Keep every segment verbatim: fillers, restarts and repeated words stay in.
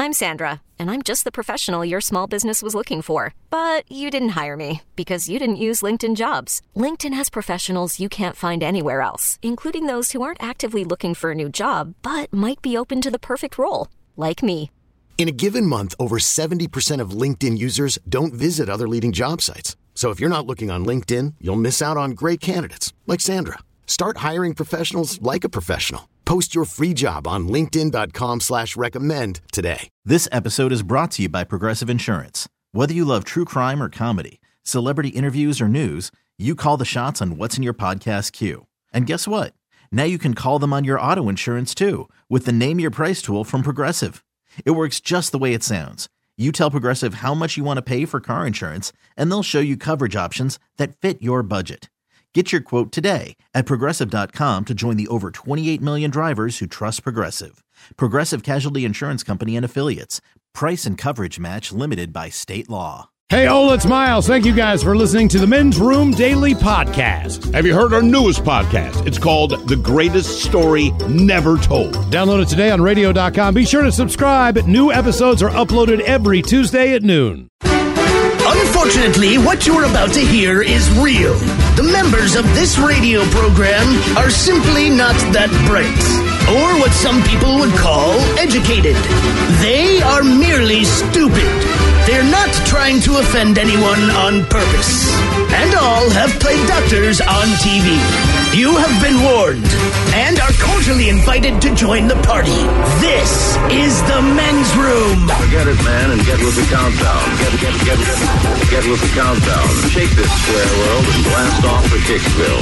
I'm Sandra, and I'm just the professional your small business was looking for. But you didn't hire me because you didn't use LinkedIn Jobs. LinkedIn has professionals you can't find anywhere else, including those who aren't actively looking for a new job, but might be open to the perfect role, like me. In a given month, over seventy percent of LinkedIn users don't visit other leading job sites. So if you're not looking on LinkedIn, you'll miss out on great candidates like Sandra. Start hiring professionals like a professional. Post your free job on linkedin.com slash recommend today. This episode is brought to you by Progressive Insurance. Whether you love true crime or comedy, celebrity interviews or news, you call the shots on what's in your podcast queue. And guess what? Now you can call them on your auto insurance too with the Name Your Price tool from Progressive. It works just the way it sounds. You tell Progressive how much you want to pay for car insurance, and they'll show you coverage options that fit your budget. Get your quote today at Progressive dot com to join the over twenty-eight million drivers who trust Progressive. Progressive Casualty Insurance Company and Affiliates. Price and coverage match limited by state law. Hey, Ola, it's Miles. Thank you guys for listening to the Men's Room Daily Podcast. Have you heard our newest podcast? It's called The Greatest Story Never Told. Download it today on radio dot com. Be sure to subscribe. New episodes are uploaded every Tuesday at noon. Unfortunately, what you're about to hear is real. The members of this radio program are simply not that bright, or what some people would call educated. They are merely stupid. They're not trying to offend anyone on purpose. And all have played doctors on T V. You have been warned and are cordially invited to join the party. This is the Men's Room. Forget it, man, and get with the countdown. Get, get, get, get, get with the countdown. Shake this square world and blast off for Kicksville.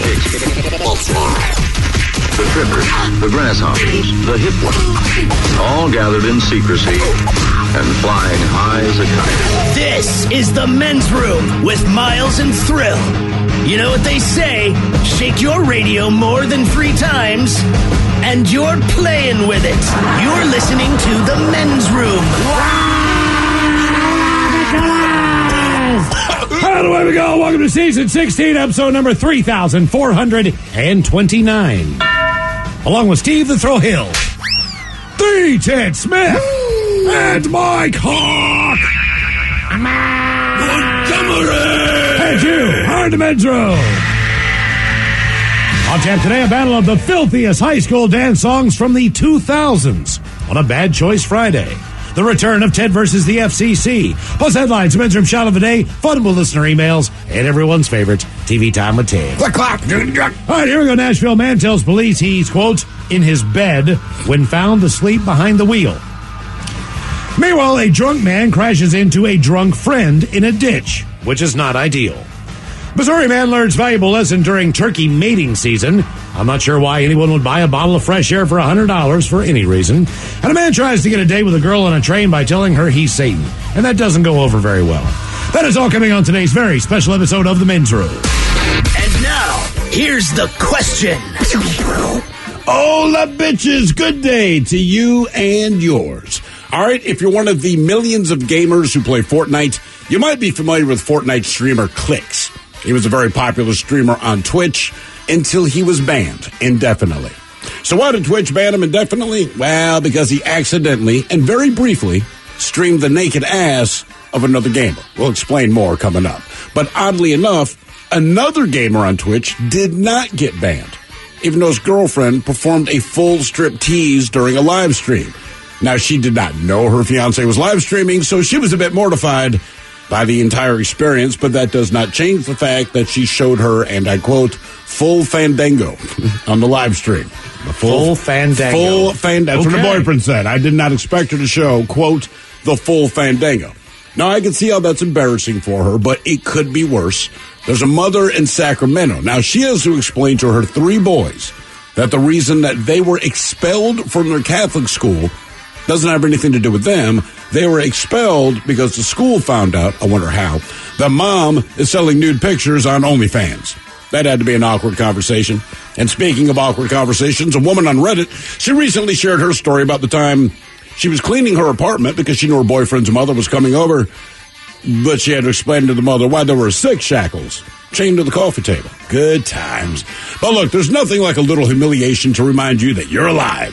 The trippers, the grasshoppers, the hip ones, all gathered in secrecy and flying high as a kite. This is the Men's Room with Miles and Thrill. You know what they say, shake your radio more than three times, and you're playing with it. You're listening to the Men's Room. Right, away we go. Welcome to season sixteen, episode number three thousand four hundred twenty-nine. Along with Steve the Thrill Hill, the Ted Smith, and Mike Hawk. And you, Hard to Men's Room. On tap today, a battle of the filthiest high school dance songs from the two thousands on a Bad Choice Friday. The return of Ted versus the F C C. Plus headlines, Men's Room Shot of the Day, fun with listener emails, and everyone's favorite, T V Time with Ted. Click, clack. All right, here we go. Nashville man tells police he's, quote, in his bed when found asleep behind the wheel. Meanwhile, a drunk man crashes into a drunk friend in a ditch, which is not ideal. Missouri man learns valuable lesson during turkey mating season. I'm not sure why anyone would buy a bottle of fresh air for one hundred dollars for any reason. And a man tries to get a date with a girl on a train by telling her he's Satan. And that doesn't go over very well. That is all coming on today's very special episode of The Men's Room. And now, here's the question. Hola, bitches. Good day to you and yours. All right, if you're one of the millions of gamers who play Fortnite, you might be familiar with Fortnite streamer Clix. He was a very popular streamer on Twitch until he was banned indefinitely. So why did Twitch ban him indefinitely? Well, because he accidentally and very briefly streamed the naked ass of another gamer. We'll explain more coming up. But oddly enough, another gamer on Twitch did not get banned, even though his girlfriend performed a full strip tease during a live stream. Now, she did not know her fiancé was live streaming, so she was a bit mortified by the entire experience, but that does not change the fact that she showed her, and I quote, full fandango on the live stream. The full, full fandango. Full fandango. That's okay. what her boyfriend said. I did not expect her to show, quote, the full fandango. Now, I can see how that's embarrassing for her, but it could be worse. There's a mother in Sacramento. Now, she has to explain to her three boys that the reason that they were expelled from their Catholic school doesn't have anything to do with them. They were expelled because the school found out, I wonder how, the mom is selling nude pictures on OnlyFans. That had to be an awkward conversation. And speaking of awkward conversations, a woman on Reddit, she recently shared her story about the time she was cleaning her apartment because she knew her boyfriend's mother was coming over, but she had to explain to the mother why there were six shackles chained to the coffee table. Good times. But look, there's nothing like a little humiliation to remind you that you're alive.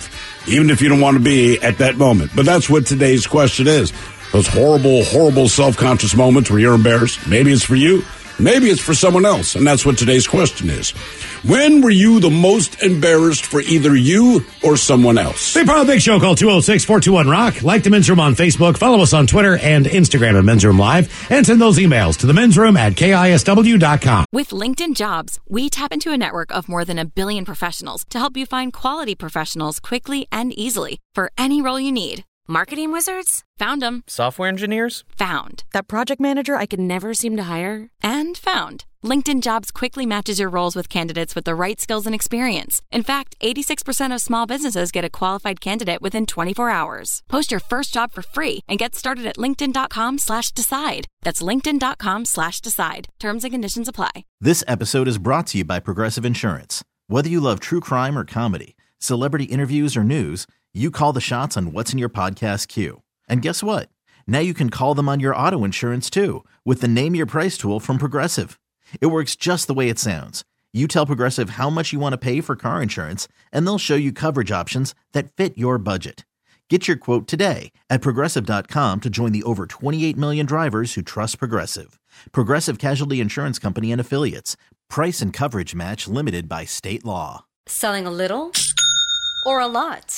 even if you don't want to be at that moment. But that's what today's question is. Those horrible, horrible self-conscious moments where you're embarrassed. Maybe it's for you. Maybe it's for someone else. And that's what today's question is. When were you the most embarrassed for either you or someone else? Big part of the Big Show. Call two oh six, four two one, rock. Like the Men's Room on Facebook. Follow us on Twitter and Instagram at Men's Room Live. And send those emails to the men's room at K I S W dot com. With LinkedIn Jobs, we tap into a network of more than a billion professionals to help you find quality professionals quickly and easily for any role you need. Marketing wizards? Found them. Software engineers? Found. That project manager I could never seem to hire? And found. LinkedIn Jobs quickly matches your roles with candidates with the right skills and experience. In fact, eighty-six percent of small businesses get a qualified candidate within twenty-four hours. Post your first job for free and get started at linkedin.com slash decide. That's linkedin.com slash decide. Terms and conditions apply. This episode is brought to you by Progressive Insurance. Whether you love true crime or comedy, celebrity interviews or news, you call the shots on what's in your podcast queue. And guess what? Now you can call them on your auto insurance too with the Name Your Price tool from Progressive. It works just the way it sounds. You tell Progressive how much you want to pay for car insurance, and they'll show you coverage options that fit your budget. Get your quote today at Progressive dot com to join the over twenty-eight million drivers who trust Progressive. Progressive Casualty Insurance Company and Affiliates. Price and coverage match limited by state law. Selling a little or a lot?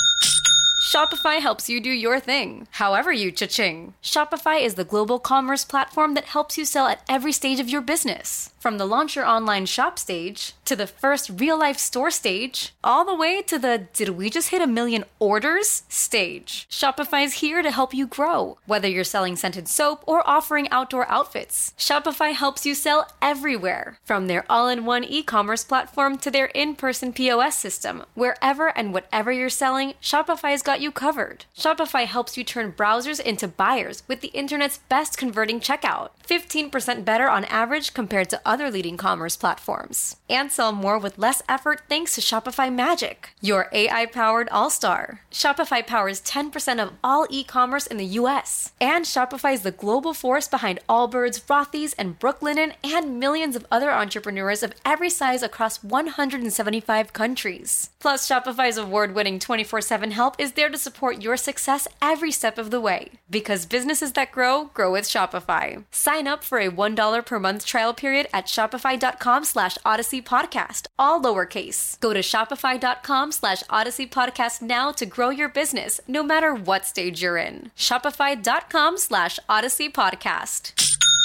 Shopify helps you do your thing, however you cha-ching. Shopify is the global commerce platform that helps you sell at every stage of your business. From the launch your online shop stage, to the first real-life store stage, all the way to the did we just hit a million orders stage. Shopify's here to help you grow. Whether you're selling scented soap or offering outdoor outfits, Shopify helps you sell everywhere. From their all-in-one e-commerce platform to their in-person P O S system, wherever and whatever you're selling, Shopify's got you covered. Shopify helps you turn browsers into buyers with the internet's best converting checkout. fifteen percent better on average compared to other leading commerce platforms. And sell more with less effort thanks to Shopify Magic, your A I-powered all-star. Shopify powers ten percent of all e-commerce in the U S. And Shopify is the global force behind Allbirds, Rothy's, and Brooklinen, and millions of other entrepreneurs of every size across one hundred seventy-five countries. Plus, Shopify's award-winning twenty-four seven help is there to support your success every step of the way. Because businesses that grow, grow with Shopify. Sign up for a one dollar per month trial period at shopify.com slash Odyssey Podcast, all lowercase. Go to shopify.com slash Odyssey Podcast now to grow your business, no matter what stage you're in. Shopify.com slash Odyssey Podcast.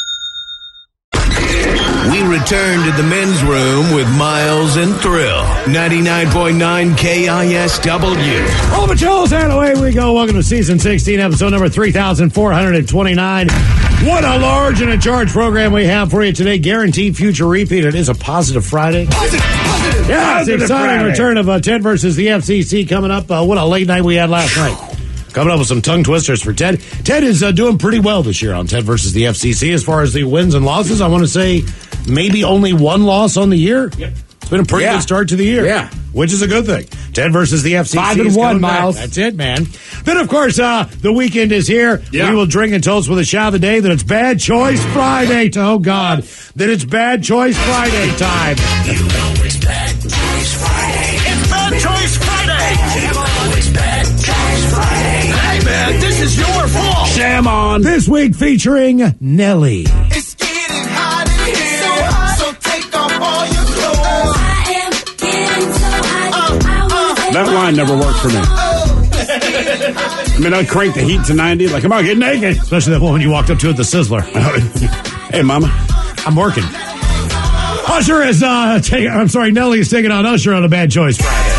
We return to the men's room with Miles and Thrill. ninety-nine point nine K I S W. All the Joes, and away we go. Welcome to season sixteen, episode number three thousand four hundred twenty-nine. What a large and a charged program we have for you today. Guaranteed future repeat. It is a positive Friday. Positive, positive. Yeah, it's an exciting return of uh, Ted versus the F C C coming up. Uh, what a late night we had last night. Coming up with some tongue twisters for Ted. Ted is uh, doing pretty well this year on Ted versus the F C C as far as the wins and losses. I want to say maybe only one loss on the year. Yep. It's been a pretty yeah. good start to the year. Yeah. Which is a good thing. Ted versus the F C C. Five and one, Miles. Back. That's it, man. Then, of course, uh, the weekend is here. Yeah. We will drink and toast with a shot of the day that it's Bad Choice Friday. Oh, God. That it's Bad Choice Friday time. You know it's Bad Choice Friday. It's Bad Choice Friday. You know it's Bad Choice Friday. Hey, man, this is your fault. Sham on. This week featuring Nelly. It's getting hot in here, so, hot. So take off all your clothes. I am getting so hot. Uh, uh, that line never worked for me. I mean, I cranked the heat to ninety. Like, come on, get naked. Especially that woman you walked up to at the Sizzler. Hey, mama. I'm working. Usher is, uh, taking, I'm sorry, Nelly is taking on Usher on a Bad Choice Friday.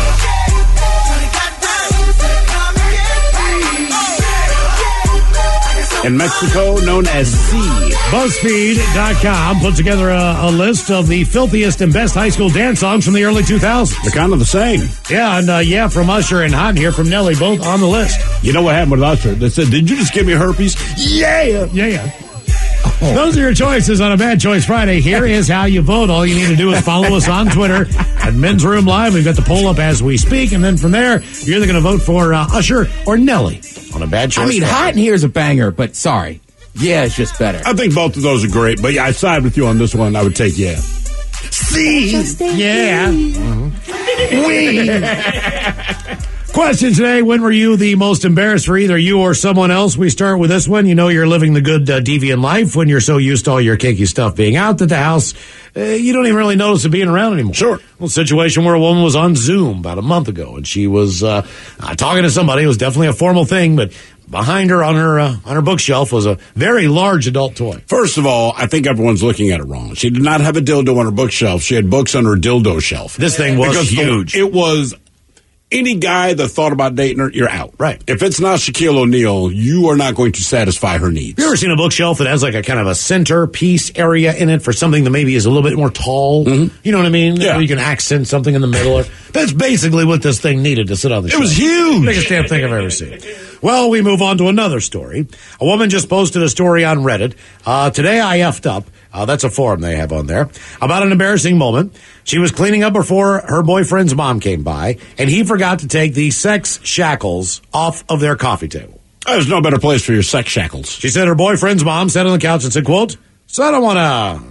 In Mexico, known as C. BuzzFeed dot com put together a, a list of the filthiest and best high school dance songs from the early two thousands. They're kind of the same. Yeah, and uh, yeah, from Usher and Hot here from Nelly, both on the list. You know what happened with Usher? They said, did you just give me herpes? Yeah! Yeah. Oh. Those are your choices on a Bad Choice Friday. Here is how you vote. All you need to do is follow us on Twitter at Men's Room Live. We've got the poll up as we speak. And then from there, you're either going to vote for uh, Usher or Nelly on a Bad Choice I mean, Friday. Hot in Here is a banger, but sorry. Yeah, it's just better. I think both of those are great, but yeah, I side with you on this one. I would take yeah. See? Yeah. Mm-hmm. We. Question today, when were you the most embarrassed for either you or someone else? We start with this one. You know you're living the good uh, deviant life when you're so used to all your kinky stuff being out that the house, uh, you don't even really notice it being around anymore. Sure. Well, situation where a woman was on Zoom about a month ago, and she was uh, uh, talking to somebody. It was definitely a formal thing, but behind her on her uh, on her bookshelf was a very large adult toy. First of all, I think everyone's looking at it wrong. She did not have a dildo on her bookshelf. She had books on her dildo shelf. This thing was because huge. The, it was any guy that thought about dating her, you're out. Right. If it's not Shaquille O'Neal, you are not going to satisfy her needs. You ever seen a bookshelf that has like a kind of a center piece area in it for something that maybe is a little bit more tall? Mm-hmm. You know what I mean? Yeah. You can accent something in the middle. That's basically what this thing needed to sit on the It shelf. was huge. Biggest damn thing I've ever seen. Well, we move on to another story. A woman just posted a story on Reddit. Uh, today I effed up. Uh, that's a forum they have on there. About an embarrassing moment. She was cleaning up before her boyfriend's mom came by, and he forgot to take the sex shackles off of their coffee table. There's no better place for your sex shackles. She said her boyfriend's mom sat on the couch and said, quote, "So I don't want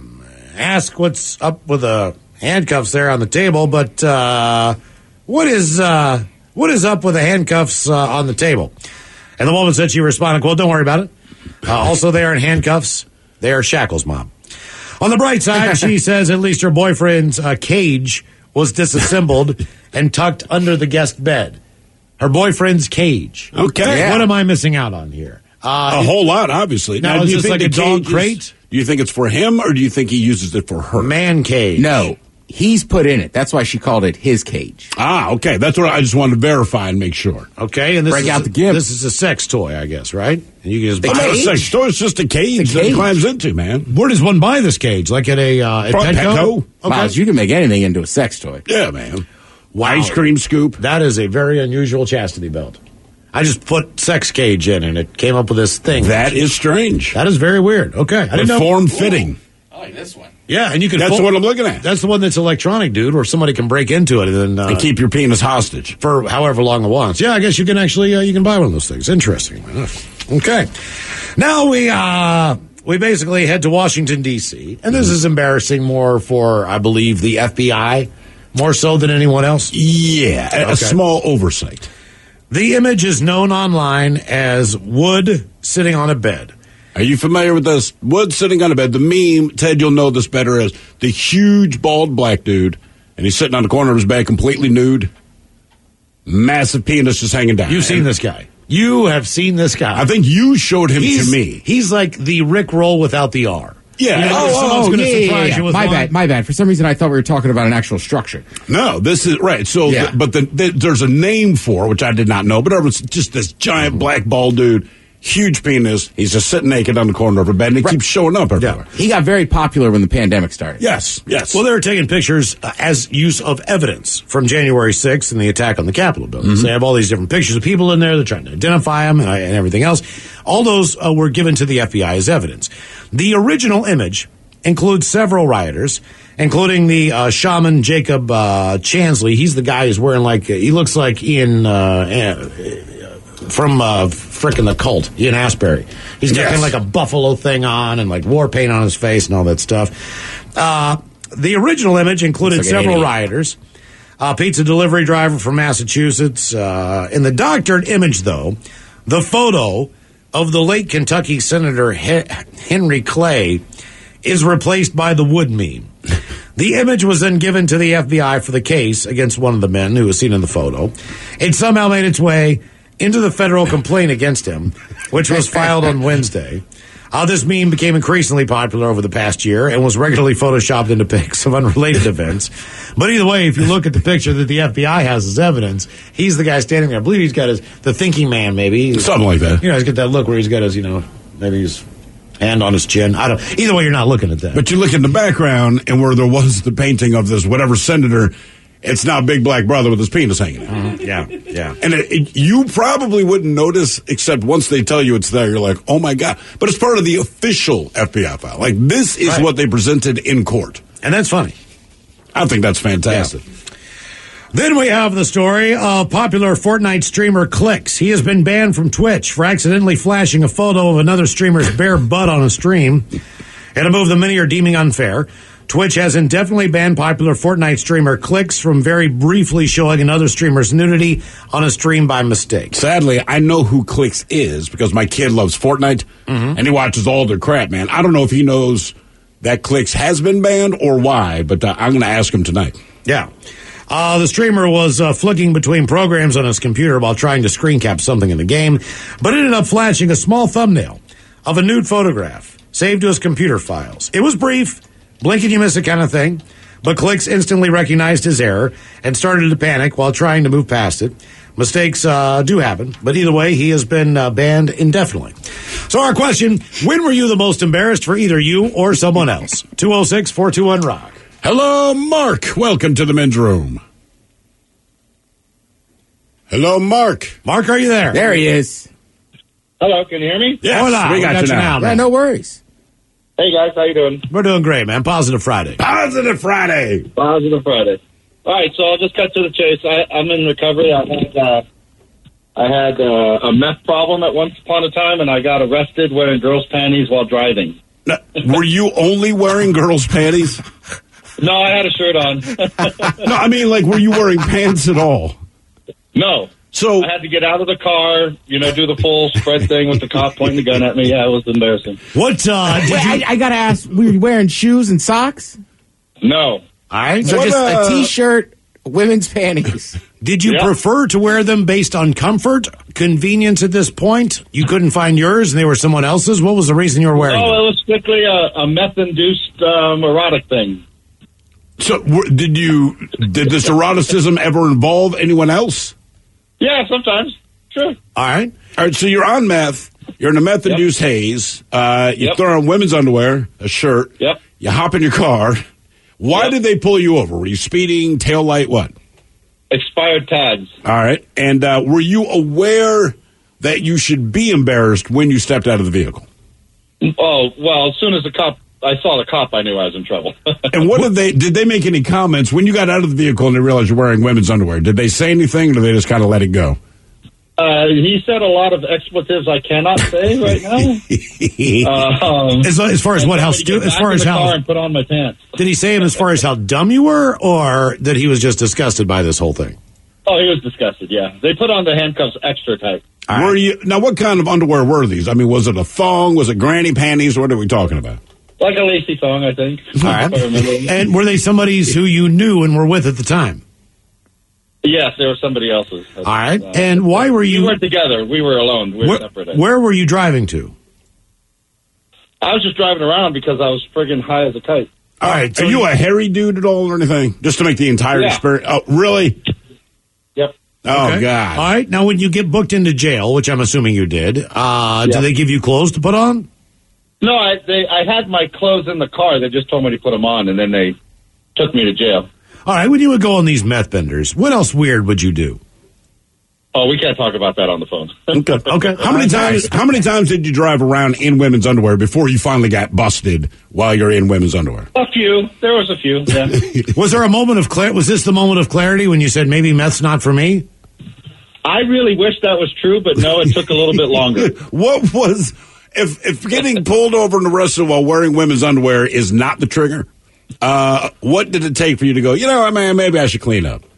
to ask what's up with the handcuffs there on the table, but uh, what is uh, what is up with the handcuffs uh, on the table?" And the woman said, she responded, quote, "Don't worry about it. Uh, also, they aren't handcuffs. They are shackles, Mom." On the bright side, she says at least her boyfriend's uh, cage was disassembled and tucked under the guest bed. Her boyfriend's cage. Okay. Yeah. What am I missing out on here? Uh, a whole lot, obviously. Now, now is do you this think like the a dog cage is- crate? Do you think it's for him, or do you think he uses it for her? Man cage. No, he's put in it. That's why she called it his cage. Ah, okay. That's what I just wanted to verify and make sure. Okay, and this Break is out a, the gift. This is a sex toy, I guess, right? And you can just It's buy not a cage? sex toy. It's just a cage, The that he cage. climbs into, man. Where does one buy this cage? Like at a uh, at Probably Petco? Petco. Okay. Miles, you can make anything into a sex toy. Yeah, man. Wow. Ice cream scoop. That is a very unusual chastity belt. I just put sex cage in, and it came up with this thing. That is strange. That is very weird. Okay, I didn't The know. form fitting. I like this one. Yeah, and you can. That's fold- what I'm looking at. That's the one that's electronic, dude, where somebody can break into it and then uh, And keep your penis hostage. for however long it wants. Yeah, I guess you can actually uh, you can buy one of those things. Interesting enough. Okay, now we uh we basically head to Washington D C, and this is embarrassing more for I believe the F B I more so than anyone else. Yeah, a, Okay. a small oversight. The image is known online as Wood sitting on a bed. Are you familiar with this? Wood sitting on a bed. The meme, Ted, you'll know this better as the huge bald black dude, and he's sitting on the corner of his bed completely nude. Massive penis just hanging down. You've seen this guy. You have seen this guy. I think you showed him he's, to me. He's like the Rick Roll without the R. Yeah. You know, Oh, if someone's oh, gonna yeah, yeah, surprise yeah. you with My one- bad, my bad. For some reason, I thought we were talking about an actual structure. No, this is right. So, Yeah. the, but the, the, there's a name for it, which I did not know. But it was just this giant black bald dude, huge penis. He's just sitting naked on the corner of a bed, and he Right. keeps showing up everywhere. He got very popular when the pandemic started. Yes, yes. Well, they were taking pictures uh, as use of evidence from January sixth and the attack on the Capitol buildings. Mm-hmm. They have all these different pictures of people in there. They're trying to identify them and, uh, and everything else. All those uh, were given to the F B I as evidence. The original image includes several rioters, including the uh, shaman Jacob uh, Chansley. He's the guy who's wearing like, uh, he looks like Ian uh, uh, from uh, frickin' the Cult, Ian Asbury. He's got Yes. kind of like a buffalo thing on and like war paint on his face and all that stuff. Uh, the original image included Looks like an several idiot. rioters. A pizza delivery driver from Massachusetts. Uh, in the doctored image, though, the photo of the late Kentucky Senator He- Henry Clay is replaced by the Wood meme. The image was then given to the F B I for the case against one of the men who was seen in the photo. It somehow made its way into the federal complaint against him, which was filed on Wednesday. Uh, this meme became increasingly popular over the past year and was regularly photoshopped into pics of unrelated events. But either way, if you look at the picture that the F B I has as evidence, he's the guy standing there. I believe he's got his, the thinking man, maybe. Something like that. You know, he's got that look where he's got his, you know, maybe his hand on his chin. I don't, either way, you're not looking at that. But you look in the background, and where there was the painting of this whatever senator, it's now Big Black Brother with his penis hanging out. Mhm. Yeah, yeah. And it, it, you probably wouldn't notice, except once they tell you it's there, you're like, oh my God. But it's part of the official F B I file. Like, this is Right. what they presented in court. And that's funny. I think that's fantastic. Then we have the story of popular Fortnite streamer Clix. He has been banned from Twitch for accidentally flashing a photo of another streamer's bare butt on a stream in a move that many are deeming unfair. Twitch has indefinitely banned popular Fortnite streamer Clix from very briefly showing another streamer's nudity on a stream by mistake. Sadly, I know who Clix is because my kid loves Fortnite, mm-hmm. and he watches all their crap, man. I don't know if he knows that Clix has been banned or why, but uh, I'm going to ask him tonight. Yeah. Uh, the streamer was uh, flicking between programs on his computer while trying to screen cap something in the game, but ended up flashing a small thumbnail of a nude photograph saved to his computer files. It was brief, blink and you miss it kind of thing, but Clix instantly recognized his error and started to panic while trying to move past it. Mistakes uh, do happen, but either way, he has been uh, banned indefinitely. So our question, when were you the most embarrassed for either you or someone else? two oh six, four two one, rock. Hello, Mark. Welcome to the men's room. Hello, Mark. Mark, are you there? There he is. Hello, can you hear me? Yes, Hola, we got, we got you now. now yeah, no worries. Hey, guys, how you doing? We're doing great, man. Positive Friday. Positive Friday. Positive Friday. All right, so I'll just cut to the chase. I, I'm in recovery. I had, uh, I had uh, a meth problem at once upon a time, and I got arrested wearing girls' panties while driving. Now, were you only wearing girls' panties? No, I had a shirt on. No, I mean, like, were you wearing pants at all? No. So I had to get out of the car, you know, do the full spread thing with the cop pointing the gun at me. Yeah, it was embarrassing. What, uh, did Wait, you... I, I got to ask, were you wearing shoes and socks? No. All right. So What, just uh, a T-shirt, women's panties. Did you Yeah. prefer to wear them based on comfort, convenience at this point? You couldn't find yours and they were someone else's? What was the reason you were wearing Oh, them? it was strictly a, a meth-induced um, erotic thing. So, were, did you did this eroticism ever involve anyone else? Yeah, sometimes. Sure. All right. All right, so you're on meth. You're in a meth-induced haze. Uh, you Yep. throw on women's underwear, a shirt. Yep. You hop in your car. Why Yep. did they pull you over? Were you speeding, tail light, what? Expired tags. All right. And uh, were you aware that you should be embarrassed when you stepped out of the vehicle? Oh, well, as soon as the cop, I saw the cop, I knew I was in trouble. And what did they, did they make any comments when you got out of the vehicle and they realized you're wearing women's underwear? Did they say anything or did they just kind of let it go? Uh, he said a lot of expletives I cannot say right now. Uh, um, As, as far as what, how, stu- as far as how, and put on my pants. did he say it as far as how dumb you were or that he was just disgusted by this whole thing? Oh, he was disgusted. Yeah, they put on the handcuffs extra tight. Were you, now, what kind of underwear were these? I mean, was it a thong? Was it granny panties? What are we talking about? Like a lacy thong, I think. All right. If I remember. And were they somebody's who you knew and were with at the time? Yes, they were somebody else's. All right. Uh, and why were you... We weren't together. We were alone. We were where, separate. where were you driving to? I was just driving around because I was friggin' high as a kite. All right. So are you a hairy dude at all or anything? Just to make the entire Yeah. experience? Oh, really? Yep. Oh, Okay. God. All right. Now, when you get booked into jail, which I'm assuming you did, uh, Yeah. do they give you clothes to put on? No, I they I had my clothes in the car. They just told me to put them on, and then they took me to jail. All right. When you would go on these meth benders, what else weird would you do? Oh, we can't talk about that on the phone. Okay. Okay. How many times? How many times did you drive around in women's underwear before you finally got busted while you're in women's underwear? A few. There was a few. Yeah. Was there a moment of clarity? Was this the moment of clarity when you said maybe meth's not for me? I really wish that was true, but no, it took a little bit longer. What was if if getting pulled over and arrested while wearing women's underwear is not the trigger? Uh, what did it take for you to go? You know, man, maybe I should clean up.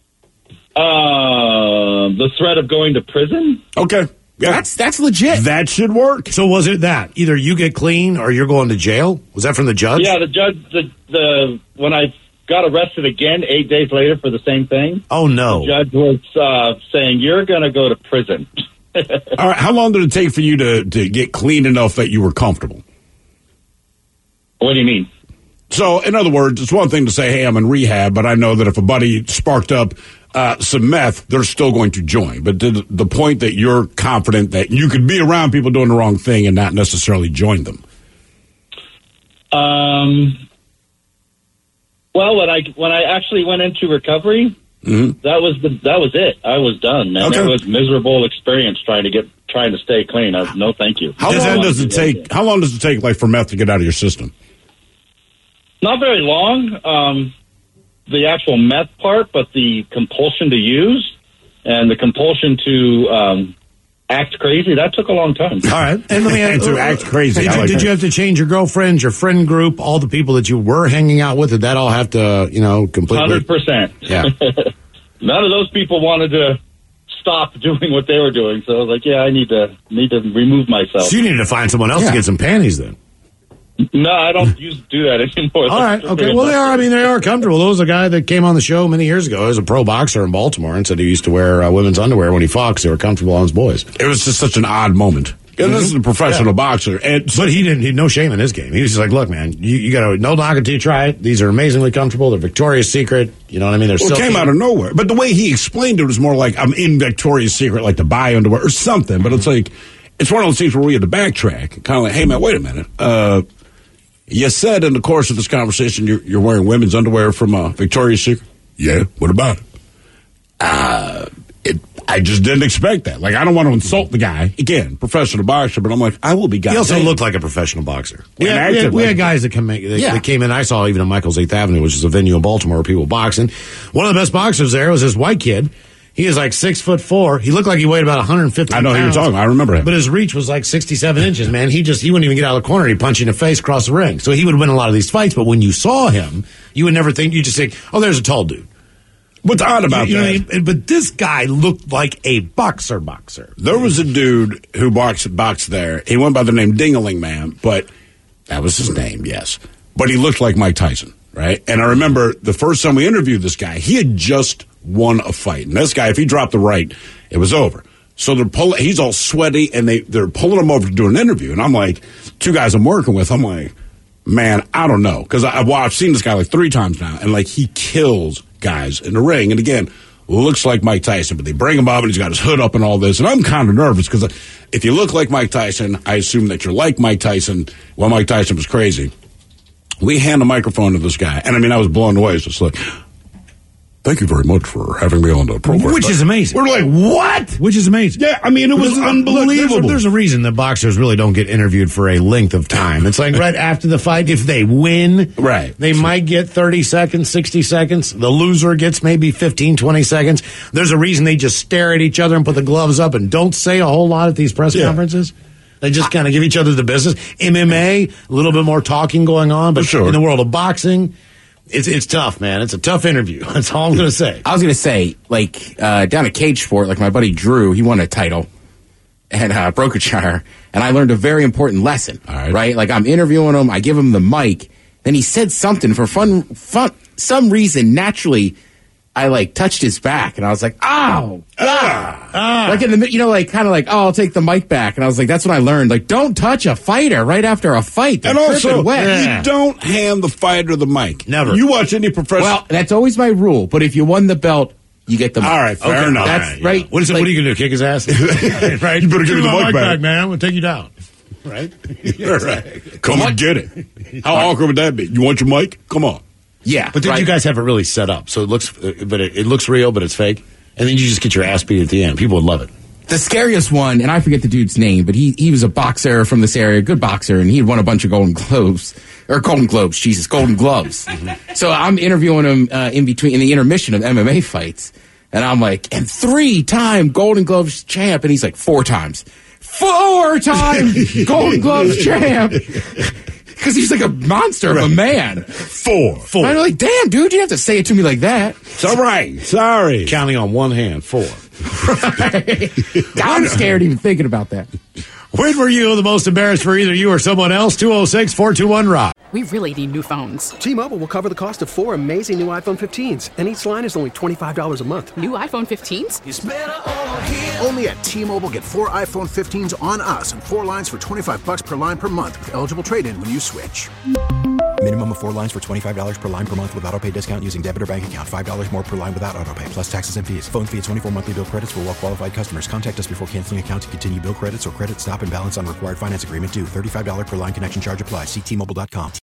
Uh, the threat of going to prison? Okay. Yeah. That's that's legit. That should work. So was it that either you get clean or you're going to jail? Was that from the judge? Yeah, the judge, the, the when I got arrested again eight days later for the same thing, Oh no. the judge was uh, saying, you're going to go to prison. All right. How long did it take for you to, to get clean enough that you were comfortable? What do you mean? So, in other words, it's one thing to say, hey, I'm in rehab, but I know that if a buddy sparked up uh, some meth, they're still going to join. But to the point that you're confident that you could be around people doing the wrong thing and not necessarily join them. Um. Well, when I when I actually went into recovery, Mm-hmm. that was the that was it. I was done, man. Okay. It was miserable experience trying to get trying to stay clean. I, no, thank you. How long does it take? How long does it take, like, for meth to get out of your system? Not very long. Um, the actual meth part, but the compulsion to use and the compulsion to um, act crazy, that took a long time. All right. And let me ask to act crazy. Did, you, like did you have to change your girlfriends, your friend group, all the people that you were hanging out with? Did that all have to, you know, completely? one hundred percent. Yeah. None of those people wanted to stop doing what they were doing. So I was like, yeah, I need to need to remove myself. So you needed to find someone else yeah. to get some panties then. No, I don't use do that anymore. All right, okay. Well, they are. I mean, they are comfortable. There was a guy that came on the show many years ago. He was a pro boxer in Baltimore and said he used to wear uh, women's underwear when he fought because they were comfortable on his boys. It was just such an odd moment. Mm-hmm. This is a professional yeah. boxer, and but he didn't. He had no shame in his game. He was just like, "Look, man, you, you got to no knock until you try it. These are amazingly comfortable. They're Victoria's Secret. You know what I mean? They're well, still it came out of nowhere. But the way he explained it was more like I'm in Victoria's Secret, like to buy underwear or something. But it's like it's one of those things where we had to backtrack, kind of like, hey man, wait a minute. Uh, You said in the course of this conversation you're, you're wearing women's underwear from uh, Victoria's Secret? Yeah, what about it? Uh, it? I just didn't expect that. Like, I don't want to insult the guy. Again, professional boxer, but I'm like, I will be goddamn. He also looked like a professional boxer. We had, we had, we like had guys that, come, that, yeah. that came in. I saw even at Michael's eighth Avenue, which is a venue in Baltimore where people boxing. One of the best boxers there was this white kid. He is like six foot four. He looked like he weighed about one hundred fifty I know pounds, who you're talking about. I remember him. But his reach was like sixty-seven inches, man. He just, he wouldn't even get out of the corner. He'd punch you in the face across the ring. So he would win a lot of these fights. But when you saw him, you would never think, you just think, oh, there's a tall dude. What's odd about you, you that? Know what I mean? But this guy looked like a boxer boxer. There was a dude who boxed, boxed there. He went by the name Dingaling Man, but that was his name, yes. But he looked like Mike Tyson, right? And I remember the first time we interviewed this guy, he had just won a fight. And this guy, if he dropped the right, it was over. So they're pulling, he's all sweaty, and they, they're pulling him over to do an interview. And I'm like, two guys I'm working with, I'm like, man, I don't know. Because I, well, I've seen this guy like three times now, and like he kills guys in the ring. And again, looks like Mike Tyson, but they bring him up and he's got his hood up and all this. And I'm kind of nervous because if you look like Mike Tyson, I assume that you're like Mike Tyson. Well, Mike Tyson was crazy. We hand the microphone to this guy, and I mean, I was blown away. It's just like, thank you very much for having me on the program. Which is amazing. We're like, what? Which is amazing. Yeah, I mean, it was Look, unbelievable. There's a, there's a reason that boxers really don't get interviewed for a length of time. It's like right after the fight, if they win, right, they might get thirty seconds, sixty seconds. The loser gets maybe fifteen, twenty seconds. There's a reason they just stare at each other and put the gloves up and don't say a whole lot at these press yeah. conferences. They just kind of give each other the business. M M A, a little bit more talking going on, but sure. in the world of boxing, It's it's tough, man. It's a tough interview. That's all I'm going to say. I was going to say, like, uh, down at Cage Sport, like my buddy Drew, he won a title at uh, Brokenshire, and I learned a very important lesson, all right. right? Like, I'm interviewing him, I give him the mic, then he said something for fun, fun some reason, naturally, I, like, touched his back, and I was like, ow! Ah! ah. Like, in the, you know, like, kind of like, oh, I'll take the mic back. And I was like, that's when I learned, like, don't touch a fighter right after a fight. They're and also, wet. Yeah. you don't hand the fighter the mic. Never. You watch any professional... Well, that's always my rule, but if you won the belt, you get the mic. All right, fair okay, enough. That's right. right. Yeah. What is it? Like, what are you going to do? Kick his ass? right? You better give me the mic back. back, man. I'm going to take you down. Right? right. Come and get it. How awkward would that be? You want your mic? Come on. Yeah, but then right. you guys have it really set up, so it looks, but it, it looks real, but it's fake, and then you just get your ass beat at the end. People would love it. The scariest one, and I forget the dude's name, but he he was a boxer from this area, good boxer, and he had won a bunch of Golden Globes or Golden Globes, Jesus, Golden Gloves. So I'm interviewing him uh, in between in the intermission of M M A fights, and I'm like, and three-time Golden Gloves champ, and he's like, four times, four-time Golden Gloves champ. Because he's like a monster right. of a man. Four. Four. And I'm like, damn, dude, you have to say it to me like that. It's all right. Sorry. Counting on one hand, four. Right. I'm scared even thinking about that. When were you the most embarrassed for either you or someone else? two oh six, four two one, rock. We really need new phones. T-Mobile will cover the cost of four amazing new iPhone fifteens, and each line is only twenty-five dollars a month. New iPhone fifteens? It's better over here. Only at T-Mobile, get four iPhone fifteens on us and four lines for twenty-five dollars per line per month with eligible trade-in when you switch. Minimum of four lines for twenty-five dollars per line per month with autopay discount using debit or bank account. five dollars more per line without autopay, plus taxes and fees. Phone fee at twenty-four monthly bill credits for well-qualified customers. Contact us before canceling account to continue bill credits or credit stop and balance on required finance agreement due. thirty-five dollars per line connection charge applies. See T Mobile dot com.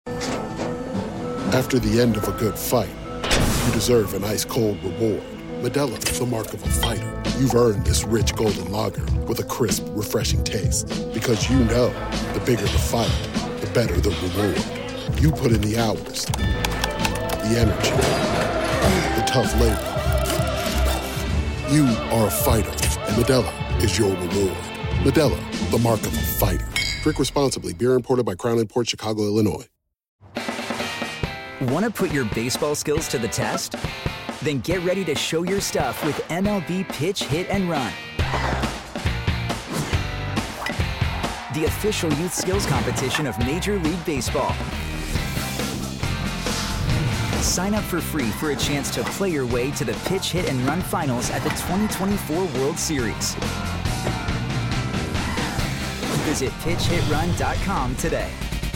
After the end of a good fight, you deserve an ice-cold reward. Modelo is the mark of a fighter. You've earned this rich golden lager with a crisp, refreshing taste. Because you know, the bigger the fight, the better the reward. You put in the hours, the energy, the tough labor. You are a fighter, and Modelo is your reward. Modelo, the mark of a fighter. Drink responsibly. Beer imported by Crown Imports, Chicago, Illinois. Want to put your baseball skills to the test? Then get ready to show your stuff with M L B Pitch, Hit, and Run. The official youth skills competition of Major League Baseball. Sign up for free for a chance to play your way to the Pitch, Hit, and Run finals at the twenty twenty-four World Series. Visit pitch hit run dot com today.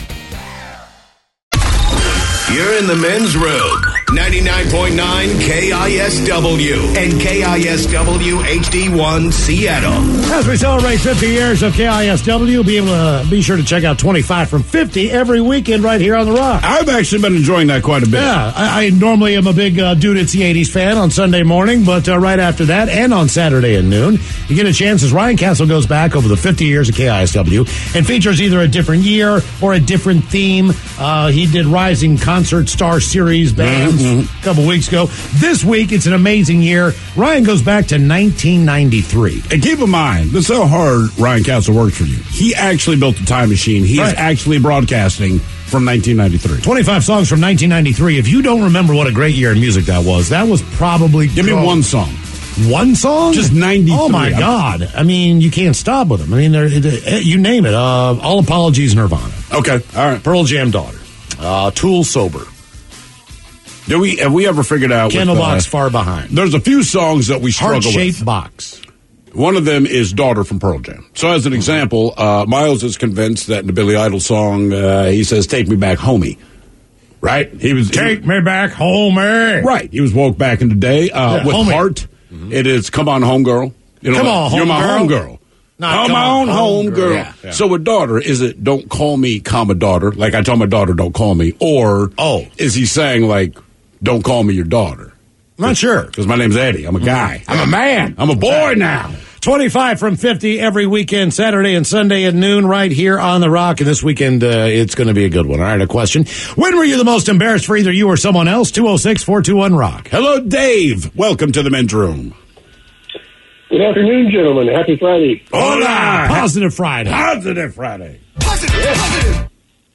You're in the men's room. ninety-nine point nine K I S W and K I S W H D one Seattle. As we celebrate fifty years of K I S W, be able to be sure to check out twenty-five from fifty every weekend right here on The Rock. I've actually been enjoying that quite a bit. Yeah, I, I normally am a big uh, Dude It's the eighties fan on Sunday morning, but uh, right after that and on Saturday at noon, you get a chance as Ryan Castle goes back over the fifty years of K I S W and features either a different year or a different theme. Uh, he did Rising Concert Star Series bands mm-hmm. a couple weeks ago. This week, it's an amazing year. Ryan goes back to nineteen ninety-three. And keep in mind, this is how hard Ryan Castle works for you. He actually built a time machine. He right. is actually broadcasting from nineteen ninety-three. twenty-five songs from nineteen ninety-three. If you don't remember what a great year in music that was, that was probably... Give me one song. One song? Just ninety-three. Oh, my God. I mean, you can't stop with them. I mean, they're, they're, you name it. Uh, All Apologies, Nirvana. Okay. All right. Pearl Jam, Daughter. Uh, Tool, Sober. Do we have we ever figured out? Candlebox, with, uh, Far Behind. There's a few songs that we struggle with. Heart-shaped box. One of them is Daughter from Pearl Jam. So as an example, uh, Miles is convinced that in the Billy Idol song, uh, he says, "Take me back, homie." Right? He was Take he, me back, homie. Right. He was woke back in the day. Uh, yeah, with homie. Heart, mm-hmm. it is Come On Home Girl. You know, come on, home You're my girl. home girl. Not come, come on, on, home girl. girl. Yeah, yeah. So with Daughter, is it don't call me, comma, daughter? Like I tell my daughter, don't call me. Or oh, is he saying like, don't call me your daughter? I'm not sure. Because my name's Eddie. I'm a guy. I'm a man. I'm a boy now. twenty-five from fifty every weekend, Saturday and Sunday at noon right here on The Rock. And this weekend, uh, it's going to be a good one. All right, a question. When were you the most embarrassed for either you or someone else? two oh six, four two one, ROCK. Hello, Dave. Welcome to the men's room. Good afternoon, gentlemen. Happy Friday. Hola. Positive Friday. Positive Friday. Positive, positive.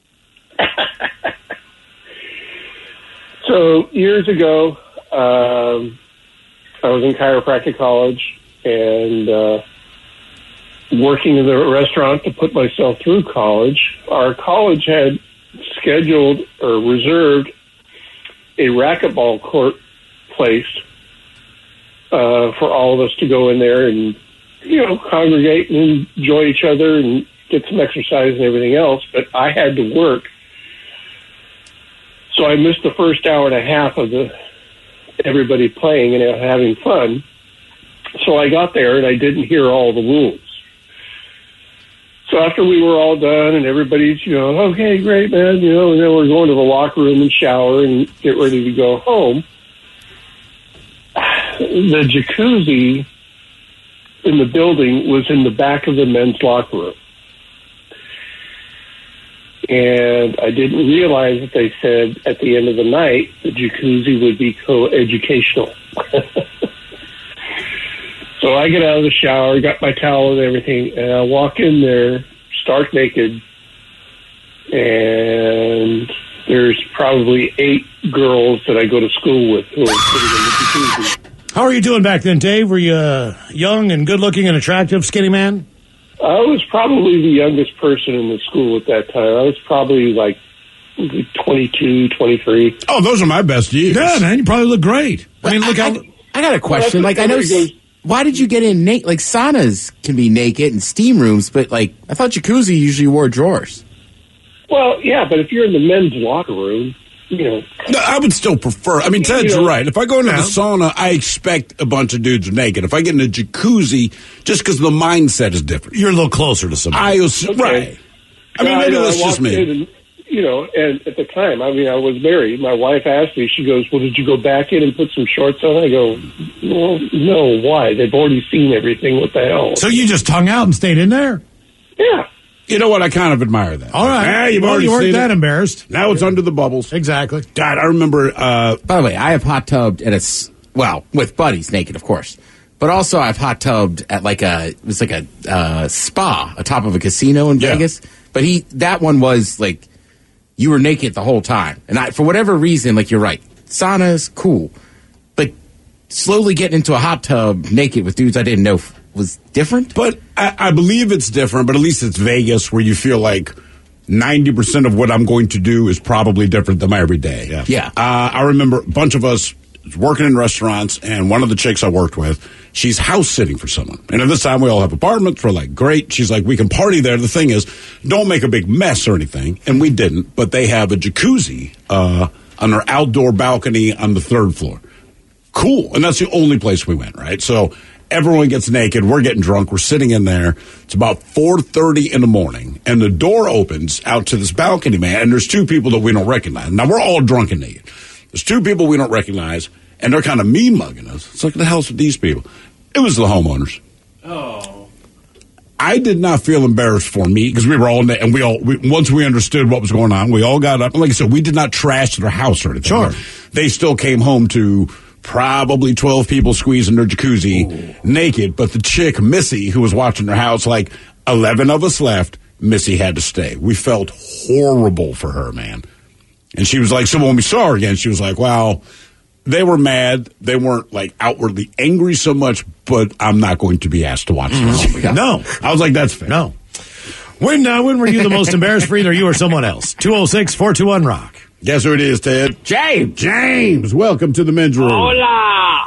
So, years ago, um, I was in chiropractic college and uh, working in the restaurant to put myself through college. Our college had scheduled or reserved a racquetball court place uh, for all of us to go in there and, you know, congregate and enjoy each other and get some exercise and everything else. But I had to work. So I missed the first hour and a half of the everybody playing and having fun. So I got there and I didn't hear all the rules. So after we were all done and everybody's, you know, okay, great, man, you know, and then we're going to the locker room and shower and get ready to go home. The jacuzzi in the building was in the back of the men's locker room. And I didn't realize that they said at the end of the night, the jacuzzi would be co-educational. So I get out of the shower, got my towel and everything, and I walk in there stark naked, and there's probably eight girls that I go to school with who are sitting in the jacuzzi. How are you doing back then, Dave? Were you uh, young and good-looking and attractive, skinny man? I was probably the youngest person in the school at that time. I was probably like twenty-two, twenty-three. Oh, those are my best years. Yeah, man, you probably look great. I mean, look I, how... I, I got a question. Well, like, I know... S- why did you get in naked? Like, saunas can be naked and steam rooms, but, like, I thought jacuzzi usually wore drawers. Well, yeah, but if you're in the men's locker room, you know... No, I would still prefer... I mean, Ted's you know, right. If I go into yeah. the sauna, I expect a bunch of dudes naked. If I get in a jacuzzi, just because the mindset is different. You're a little closer to somebody. I was, okay. Right. I mean, yeah, maybe I know, that's I just me. And, you know, and at the time, I mean, I was married. My wife asked me, she goes, well, did you go back in and put some shorts on? I go, well, no, why? They've already seen everything. What the hell? So you just hung out and stayed in there? Yeah. You know what? I kind of admire that. All right. Ah, you've well, already you weren't seen that it. embarrassed. Now it's under the bubbles. Exactly. God, I remember... Uh, By the way, I have hot tubbed at a... Well, with buddies, naked, of course. But also, I've hot tubbed at like a it was like a uh, spa atop of a casino in Yeah. Vegas. But he that one was like you were naked the whole time, and I, for whatever reason, like you're right, sauna is cool, but slowly getting into a hot tub naked with dudes I didn't know f- was different. But I, I believe it's different. But at least it's Vegas, where you feel like ninety percent of what I'm going to do is probably different than my everyday. Yeah. Yeah. Uh, I remember a bunch of us working in restaurants, and one of the chicks I worked with, she's house sitting for someone. And at this time, we all have apartments. We're like, great. She's like, we can party there. The thing is, don't make a big mess or anything. And we didn't. But they have a jacuzzi uh, on their outdoor balcony on the third floor. Cool. And that's the only place we went, right? So everyone gets naked. We're getting drunk. We're sitting in there. It's about four thirty in the morning, and the door opens out to this balcony, man, and there's two people that we don't recognize. Now, we're all drunk and naked. There's two people we don't recognize, and they're kind of mean-mugging us. It's like, what the hell's with these people? It was the homeowners. Oh. I did not feel embarrassed for me, because we were all, and we all, we, once we understood what was going on, we all got up. And like I said, we did not trash their house or anything. Sure. They still came home to probably twelve people squeezing their jacuzzi Ooh. naked, but the chick, Missy, who was watching their house, like eleven of us left, Missy had to stay. We felt horrible for her, man. And she was like, so when we saw her again, she was like, wow, they were mad. They weren't like outwardly angry so much, but I'm not going to be asked to watch them home again. No. I was like, that's fair. No. When, uh, when were you the most embarrassed for either you or someone else? two oh six, four two one, rock. Guess who it is, Ted? James. James, welcome to the men's room. Hola.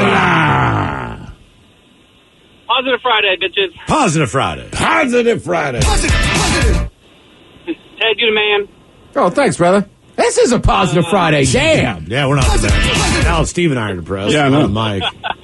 Hola. Positive Friday, bitches. Positive Friday. Positive Friday. Positive, positive. Ted, you the man. Oh, thanks, brother. This is a positive uh, Friday. Damn. Yeah, we're not that. Now Steve and I are depressed. Yeah, I know. Mike.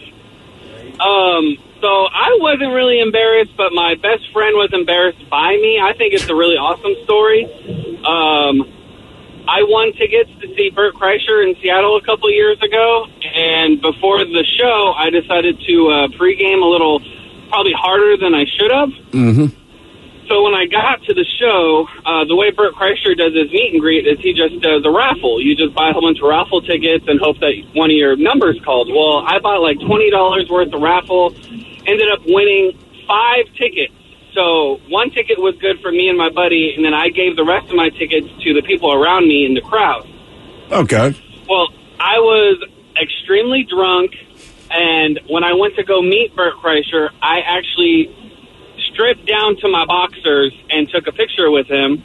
um, so I wasn't really embarrassed, but my best friend was embarrassed by me. I think it's a really awesome story. Um, I won tickets to see Bert Kreischer in Seattle a couple years ago, and before the show, I decided to uh, pregame a little, probably harder than I should have. Mm-hmm. So when I got to the show, uh, the way Bert Kreischer does his meet and greet is he just does a raffle. You just buy a whole bunch of raffle tickets and hope that one of your numbers called. Well, I bought like twenty dollars worth of raffle, ended up winning five tickets. So one ticket was good for me and my buddy, and then I gave the rest of my tickets to the people around me in the crowd. Okay. Well, I was extremely drunk, and when I went to go meet Bert Kreischer, I actually stripped down to my boxers and took a picture with him.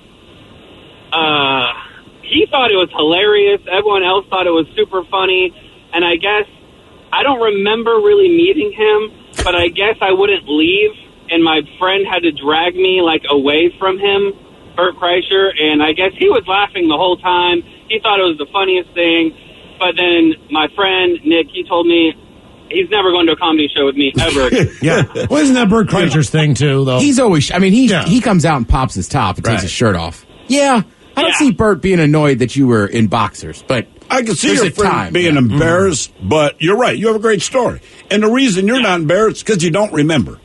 Uh, he thought it was hilarious. Everyone else thought it was super funny. And I guess, I don't remember really meeting him, but I guess I wouldn't leave. And my friend had to drag me, like, away from him, Bert Kreischer. And I guess he was laughing the whole time. He thought it was the funniest thing. But then my friend, Nick, he told me, he's never going to a comedy show with me ever. Yeah. Well, isn't that Bert Kreischer's thing, too, though? He's always, I mean, he Yeah. he comes out and pops his top and Right. takes his shirt off. Yeah. I don't Yeah. see Bert being annoyed that you were in boxers, but I can see there's your a friend time. being Yeah. embarrassed, but you're right. You have a great story. And the reason you're not embarrassed is because you don't remember.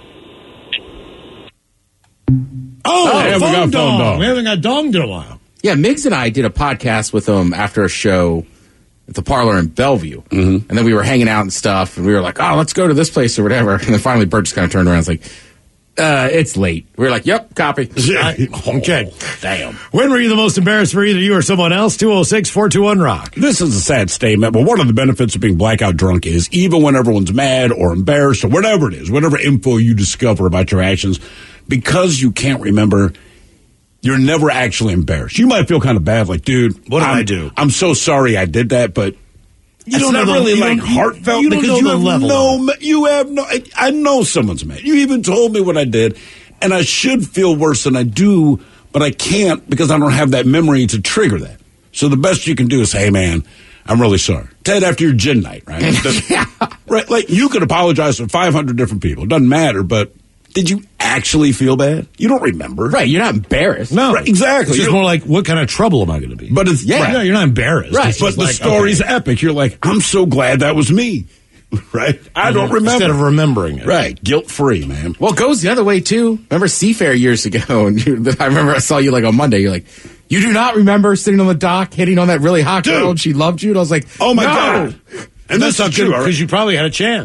Oh, Oh, yeah, we phone got phone dong. dong. We haven't got donged in a while. Yeah, Miggs and I did a podcast with him after a show at the Parlor in Bellevue. Mm-hmm. And then we were hanging out and stuff, and we were like, oh, let's go to this place or whatever. And then finally Bert just kind of turned around and was like, uh, it's late. We were like, yep, copy. I- okay. Damn. When were you the most embarrassed for either you or someone else? two oh six, four two one, rock. This is a sad statement, but one of the benefits of being blackout drunk is even when everyone's mad or embarrassed or whatever it is, whatever info you discover about your actions, because you can't remember, you're never actually embarrassed. You might feel kind of bad, like, dude, What did I'm, I do? I'm so sorry I did that, but You it's don't not know the- really you like don't- you- heartfelt you don't because know you the have level no, of ma- you have no. I, I know someone's mad. You even told me what I did, and I should feel worse than I do, but I can't because I don't have that memory to trigger that. So the best you can do is say, hey, man, I'm really sorry. Ted, after your gin night, right? The- right, like you could apologize to five hundred different people. It doesn't matter, but did you actually feel bad? You don't remember. Right, you're not embarrassed. No. Right, exactly. It's just You're- more like, what kind of trouble am I going to be? But it's, yeah, right. no, you're not embarrassed. Right. It's But just the like, story's okay. epic. You're like, I'm so glad that was me. Right? I don't remember. Instead of remembering it. Right. Guilt free, man. Well, it goes the other way, too. Remember Seafair years ago? And you, I remember I saw you like on Monday. You're like, you do not remember sitting on the dock hitting on that really hot Dude. girl and she loved you? And I was like, Oh, my no. God. And That's that's not not true. true all right? because you probably had a chance.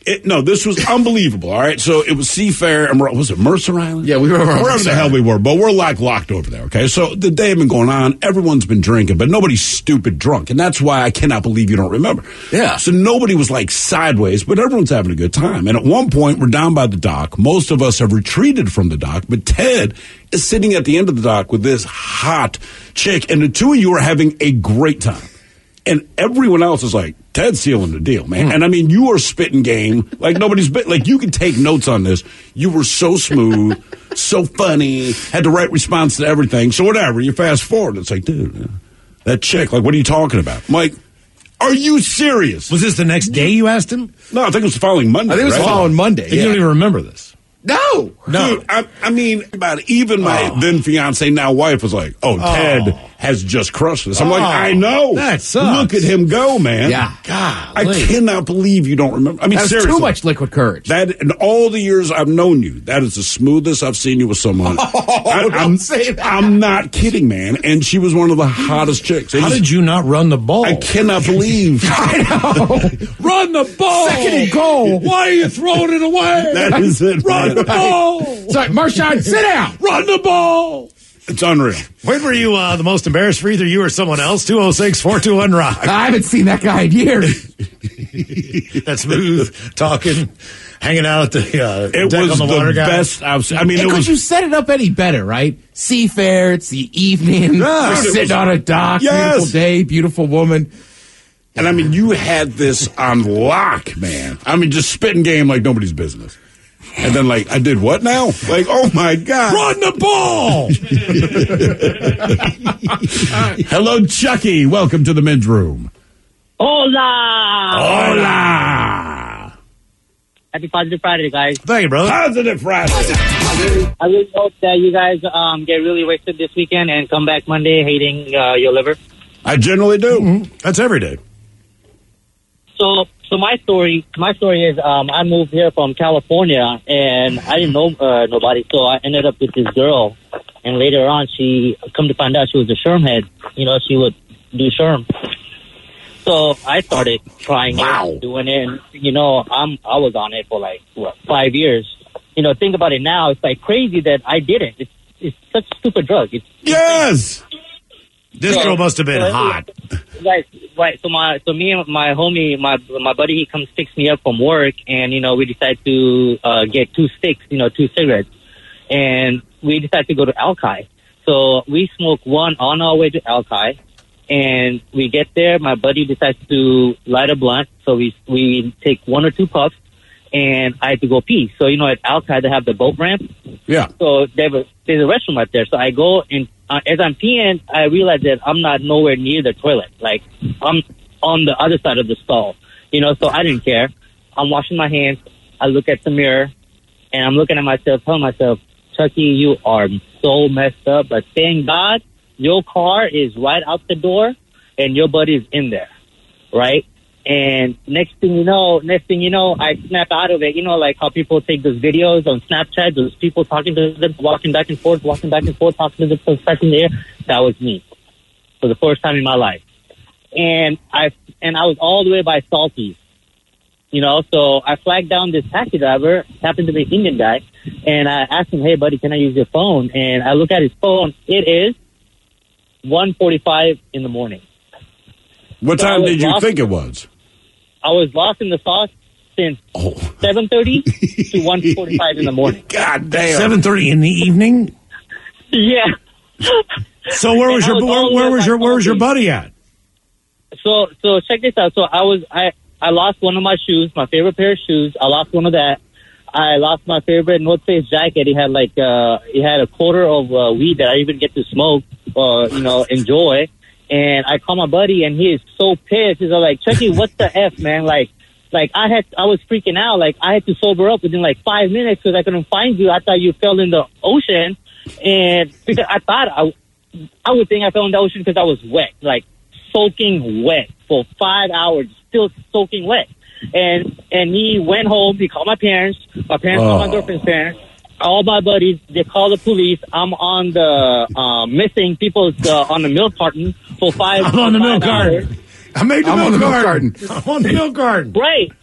It, no, this was unbelievable. All right, so it was Seafair, and we're, was it Mercer Island? Yeah, we were over on wherever Mercer the hell Island. we were, but we're like locked over there. Okay, so the day had been going on. Everyone's been drinking, but nobody's stupid drunk, and that's why I cannot believe you don't remember. Yeah. So nobody was like sideways, but everyone's having a good time. And at one point, we're down by the dock. Most of us have retreated from the dock, but Ted is sitting at the end of the dock with this hot chick, and the two of you are having a great time. And everyone else is like, Ted's sealing the deal, man. Mm. And I mean, you are spitting game like nobody's been. Like, you can take notes on this. You were so smooth, so funny, had the right response to everything. So whatever, you fast forward. It's like, dude, that chick, like, what are you talking about? I'm like, are you serious? Was this the next day you asked him? No, I think it was the following Monday. I think it was right? the following Monday. You Yeah. don't even remember this. No, no. Dude, I, I mean, about it. Even my Oh. then fiance, now wife, was like, "Oh, Ted Oh. has just crushed this." I'm Oh. like, "I know. That sucks. Look at him go, man." Yeah. I Golly. cannot believe you don't remember. I mean, That was seriously, too much liquid courage. That in all the years I've known you, that is the smoothest I've seen you with someone. Oh, I, don't I'm, say that. I'm not kidding, man. And she was one of the hottest chicks. It How was- did you not run the ball? I cannot believe. I know. Run the ball. Second and goal. Why are you throwing it away? That is it. Run man. the ball. Sorry, Marshawn, sit down. Run the ball. It's unreal. When were you uh, the most embarrassed for either you or someone else? two oh six, four two one, rock. I haven't seen that guy in years. That smooth talking, hanging out at the uh, It deck was on the, the water guy. best I've seen. I mean, And it could was. you set it up any better, right? Seafair, it's the evening. Yeah. We're Dude, it sitting was- on a dock. Yes. Beautiful day, beautiful woman. And I mean, you had this on lock, man. I mean, just spitting game like nobody's business. And then, like, I did what now? Like, oh my God. Run the ball. Hello, Chucky. Welcome to the men's room. Hola! Hola. Happy Positive Friday, guys. Thank you, brother. Positive Friday. I really, I really hope that you guys um, get really wasted this weekend and come back Monday hating uh, your liver. I generally do. Mm-hmm. That's every day. So, so my story, my story is, um, I moved here from California, and I didn't know uh, nobody, so I ended up with this girl. And later on, she come to find out she was a Sherm head. You know, she would do Sherm. So I started trying Wow. it, doing it, and you know, I'm I was on it for like what five years. You know, think about it now. It's like crazy that I did it. It's it's such a stupid drug. It's Yes. This So- girl must have been so- hot. Right, right. So my, so me and my homie, my my buddy, he comes picks me up from work, and you know we decide to uh, get two sticks, you know, two cigarettes, and we decide to go to Alki. So we smoke one on our way to Alki, and we get there. My buddy decides to light a blunt, so we we take one or two puffs, and I had to go pee. So you know at Alki they have the boat ramp. Yeah. So there was, there's a restroom right there. So I go and uh, as I'm peeing, I realize that I'm not nowhere near the toilet. Like I'm on the other side of the stall, you know. So I didn't care. I'm washing my hands. I look at the mirror, and I'm looking at myself, telling myself, Chucky, you are so messed up. But thank God your car is right out the door, and your buddy's in there, right? And next thing you know, next thing you know, I snap out of it. You know, like how people take those videos on Snapchat, those people talking to them, walking back and forth, walking back and forth, talking to them, touching the air. That was me for the first time in my life. And I and I was all the way by Salties, you know. So I flagged down this taxi driver, happened to be an Indian guy, and I asked him, "Hey, buddy, can I use your phone?" And I look at his phone. It is one forty-five in the morning. What So I time was did you lost- think it was? I was lost in the sauce since seven thirty to one forty-five in the morning. God damn. seven thirty in the evening? Yeah. So where was And I your was all where, where the way was by your where was your Salties. buddy at? So so check this out. So I was I I lost one of my shoes, my favorite pair of shoes. I lost one of that. I lost my favorite North Face jacket. He had like uh he had a quarter of uh, weed that I even get to smoke or you know enjoy. And I call my buddy, and he is so pissed. He's like, Chucky, what the F, man? Like, like I had, I was freaking out. Like, I had to sober up within like five minutes because I couldn't find you. I thought you fell in the ocean. And because I thought I, I would think I fell in the ocean because I was wet, like soaking wet for five hours, still soaking wet. And, and he went home. He called my parents. My parents Oh. called my girlfriend's parents. All my buddies, they call the police. I'm on the uh, missing people's uh, on the milk carton for five. I'm on the five milk hours. carton. I made the I'm milk on the milk carton. I'm on the milk carton. Right.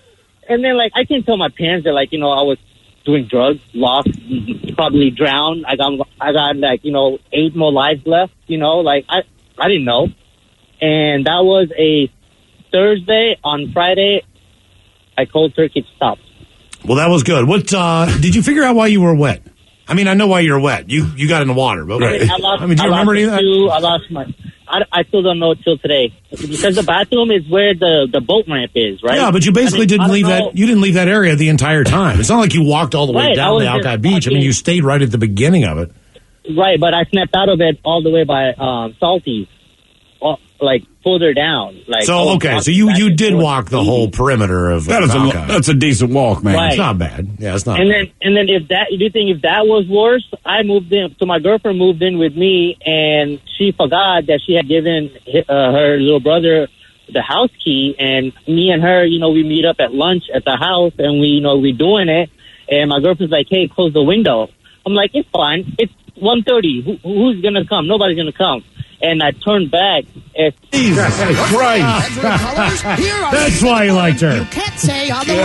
and then like I can tell my parents that like you know I was doing drugs, lost, probably drowned. I got I got like you know eight more lives left. You know, like I I didn't know, and that was a Thursday. On Friday, I cold turkey stopped. Well, that was good. What uh, did you figure out why you were wet? I mean, I know why you're wet. You you got in the water, but I, mean, I, lost, I mean, do you I remember lost any of that? Too, I lost my. I, I still don't know till today because the bathroom is where the, the boat ramp is, right? Yeah, but you basically I mean, didn't leave know. that. You didn't leave that area the entire time. It's not like you walked all the way Right, I down was to just Alki Beach. I mean, you stayed right at the beginning of it. Right, but I snapped out of it all the way by um, Salty, uh, like further down. Like So I was okay, so walking you back you and did forth. walk the whole perimeter of That is a Alki. lo- that's a decent walk, man. Right. It's not bad. Yeah, it's not. And bad. then, and then, if that, do you think if that was worse? I moved in, so my girlfriend moved in with me, and she forgot that she had given uh, her little brother the house key, and me and her, you know, we meet up at lunch at the house, and we, you know, we doing it, and my girlfriend's like, "Hey, close the window." I'm like, "It's fine. It's one thirty. Who, who's gonna come? Nobody's gonna come." And I turned back. And Jesus Christ! That's why you liked her. You can't say on the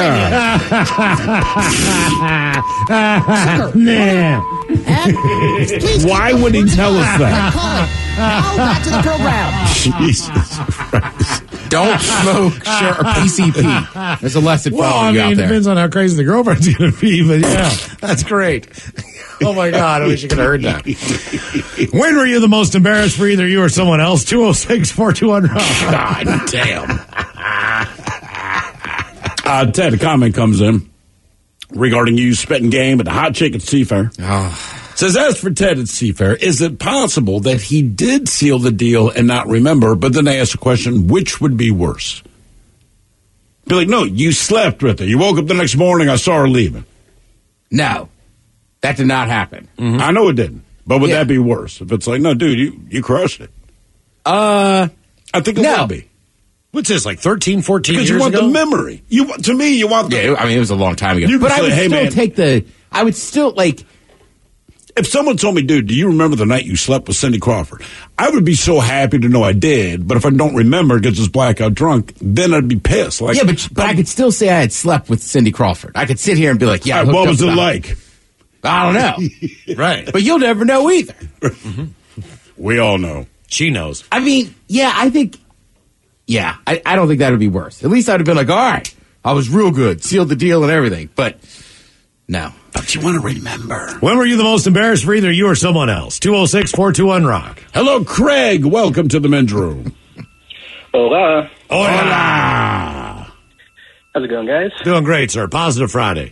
Nah. Why would he tell us that? Now back to the program. Jesus Christ. Don't smoke sure, or P C P. There's a lesson for Well, all I of you mean, out it there. depends on how crazy the girlfriend's going to be, but yeah, that's great. Oh my God, I wish you could have heard that. When were you the most embarrassed for either you or someone else? two oh six, four two one, God damn. Uh, Ted, a comment comes in regarding you spitting game at the Hot Chick at Seafair. Oh. Says, as for Ted at Seafair, is it possible that he did seal the deal and not remember, but then they ask the question, which would be worse? Be like, no, you slept with her. You woke up the next morning, I saw her leaving. No, that did not happen. Mm-hmm. I know it didn't, but would Yeah. that be worse? If it's like, no, dude, you, you crushed it. Uh, I think it no. would be. What's this, like thirteen, fourteen Because years you want ago? the memory. You want- To me, you want the... Yeah, I mean, it was a long time ago. You But can I say, would hey, still man. take the, I would still, like, If someone told me, dude, do you remember the night you slept with Cindy Crawford? I would be so happy to know I did, but if I don't remember, gets just blackout drunk, then I'd be pissed. Like, yeah, but, but I could still say I had slept with Cindy Crawford. I could sit here and be like, yeah, I uh, hooked what up was it with her. like? I don't know. Right. But you'll never know either. We all know. She knows. I mean, yeah, I think, yeah, I, I don't think that would be worse. At least I'd have been like, all right, I was real good, sealed the deal and everything. But no. But you want to remember. When were you the most embarrassed for either you or someone else? two oh six, four two one, rock. Hello, Craig. Welcome to the men's room. Hola. Hola. How's it going, guys? Doing great, sir. Positive Friday.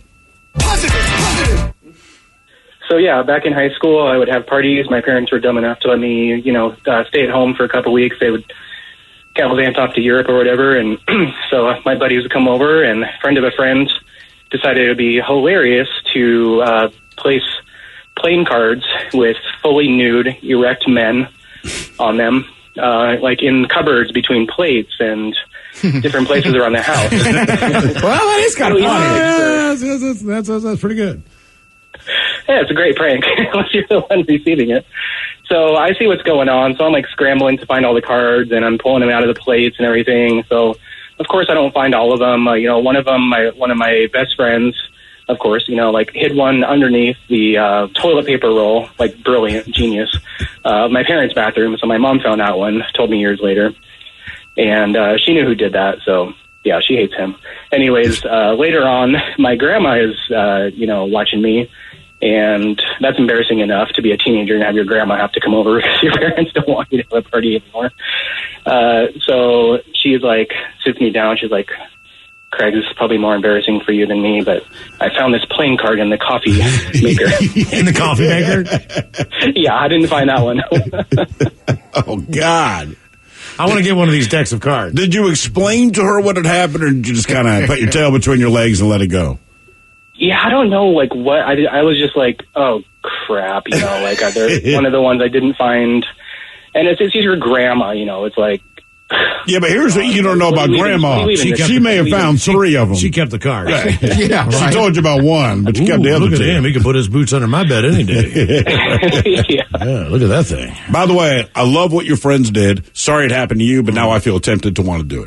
So, yeah, back in high school, I would have parties. My parents were dumb enough to let me, you know, uh, stay at home for a couple weeks. They would gallivant off to Europe or whatever. And so uh, my buddies would come over, and a friend of a friend decided it would be hilarious to uh, place playing cards with fully nude, erect men on them, uh, like in cupboards between plates and different places around the house. Well, that is kind of So, funny. yeah, That's, that's, that's, that's, that's pretty good. Yeah, it's a great prank unless you're the one receiving it. So I see what's going on. So I'm like scrambling to find all the cards, and I'm pulling them out of the plates and everything. So of course I don't find all of them. Uh, you know, one of them, my one of my best friends, of course, you know, like hid one underneath the uh, toilet paper roll, like brilliant, genius, uh, my parents' bathroom. So my mom found that one, told me years later, and uh, she knew who did that. So yeah, she hates him. Anyways, uh, later on, my grandma is, uh, you know, watching me. And that's embarrassing enough to be a teenager and have your grandma have to come over because your parents don't want you to have a party anymore. Uh, so she's like, sits me down. She's like, Craig, this is probably more embarrassing for you than me, but I found this playing card in the coffee maker. In the coffee maker? Yeah, I didn't find that one. Oh, God. I want to get one of these decks of cards. Did you explain to her what had happened, or did you just kind of put your tail between your legs and let it go? Yeah, I don't know, like, what, I, I was just like, oh, crap, you know, like, uh, they're one of the ones I didn't find, and it's, it's your grandma, you know, it's like, Yeah, but here's what you don't know about Leave it- Grandma. leave it She, in the- she may have leave it- found three of them. She kept the cards. Right. Yeah, She right. told you about one, but she kept Ooh, the other look at two. him. He can put his boots under my bed any day. yeah. Yeah, look at that thing. By the way, I love what your friends did. Sorry it happened to you, but now I feel tempted to want to do it.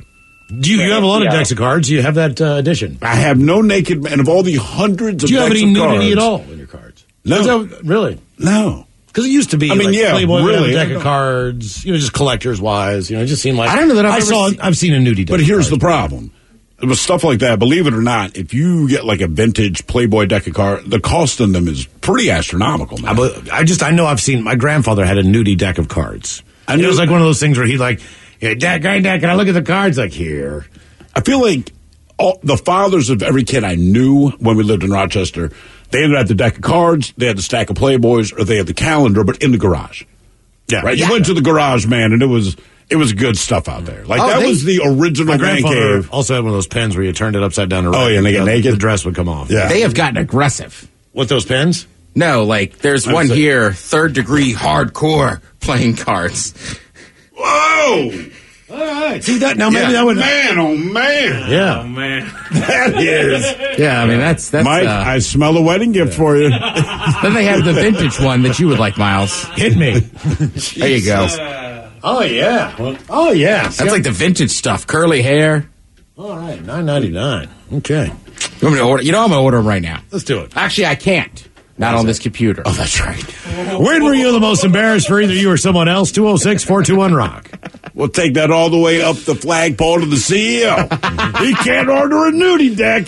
Do you, you have a lot Yeah. of decks of cards? Do you have that uh, edition? I have no naked man of all the hundreds of Do you have decks any of cards. nudity at all in your cards? No. Is that- really? No. Because it used to be. I mean, like yeah, Playboy would have really. a deck of cards, you know, just collectors wise. You know, it just seemed like I don't know that I've I ever saw. seen- I've seen a nudity. Deck But of here's cards. the problem. With stuff like that, believe it or not, if you get like a vintage Playboy deck of cards, the cost on them is pretty astronomical, man. I, be- I just I know I've seen my grandfather had a nudie deck of cards. I And it knew- was like one of those things where he'd like, yeah, Dad, Dad, Dad, can I look at the cards? Like here. I feel like all, the fathers of every kid I knew when we lived in Rochester, they either had the deck of cards, they had the stack of Playboys, or they had the calendar, but in the garage. Yeah, Right? yeah. You went to the garage, man, and it was it was good stuff out there. Like Oh, that they- was the original My man grandfather cave. also had one of those pens where you turned it upside down. To Oh, yeah, and they get the, naked? The dress would come off. Yeah. They have gotten aggressive. With those pens? No, like there's I'm one saying- here, third degree hardcore playing cards. Whoa! All right. See that now? Maybe Yeah. that would. Man, oh man. Yeah. man. That is. Yeah, I mean that's that's. Mike, uh, I smell a wedding gift for you. then they have the vintage one that you would like, Miles. Hit me. There you go. Oh yeah. Oh yeah. That's like the vintage stuff, curly hair. All right. Nine ninety nine. Okay. You want me to order? You know I'm gonna order them right now. Let's do it. Actually, I can't. Not on this computer. Oh, that's right. When were you the most embarrassed for either you or someone else? two oh six, four two one, rock. We'll take that all the way up the flagpole to the C E O. He can't order a nudie deck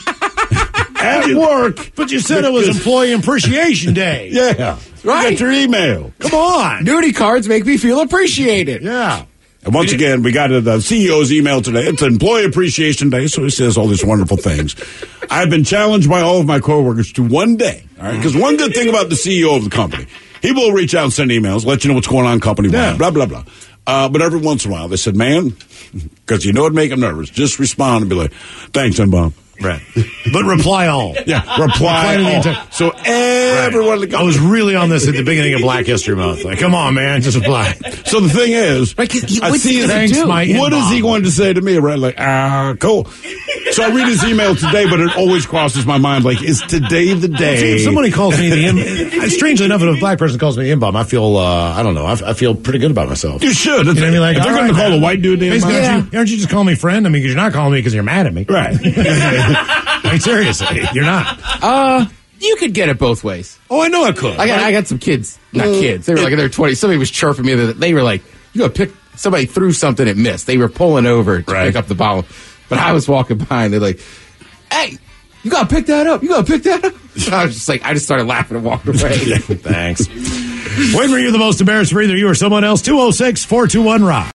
at work. But you said it was Employee Appreciation Day. Yeah. Right. Get your email. Come on. Nudie cards make me feel appreciated. Yeah. And once again, we got the C E O's email today. It's Employee Appreciation Day, so he says all these wonderful things. I've been challenged by all of my coworkers to one day, all right? Because one good thing about the C E O of the company, he will reach out and send emails, let you know what's going on company-wide, Yeah. blah, blah, blah. Uh, but every once in a while, they said, man, because you know it'd make him nervous, just respond and be like, thanks, and Bob. Right. But reply all. Yeah, reply Reply to the all. entire- So everyone... I was really on this at the beginning of Black History Month. Like, come on, man, just reply. So the thing is, Right, 'cause he- I what's see he his gonna Thanks, do? my What is he inbox. going to say to me? Right? Like, ah, cool. So I read his email today, but it always crosses my mind, like, is today the See, day? if somebody calls me the im- strangely enough, if a black person calls me the M-bomb, I feel, uh, I don't know, I, I feel pretty good about myself. You should. You know what I mean? Like, if they're all going to right, call man. a white dude the Basically, M-bomb- aren't, you, aren't you just calling me friend? I mean, because you're not calling me because you're mad at me. Right. I mean, seriously, you're not. Uh, you could get it both ways. Oh, I know I could. I got I got some kids, not kids. They were like in their twenties. Somebody was chirping me. That they were like, "You got to pick." Somebody threw something it missed. They were pulling over to Right. pick up the bottle, but I was walking by and they're like, "Hey, you got to pick that up. You got to pick that up." So I was just like, I just started laughing and walked away. Thanks. When were you the most embarrassed for either you or someone else? two oh six, four two one, rock.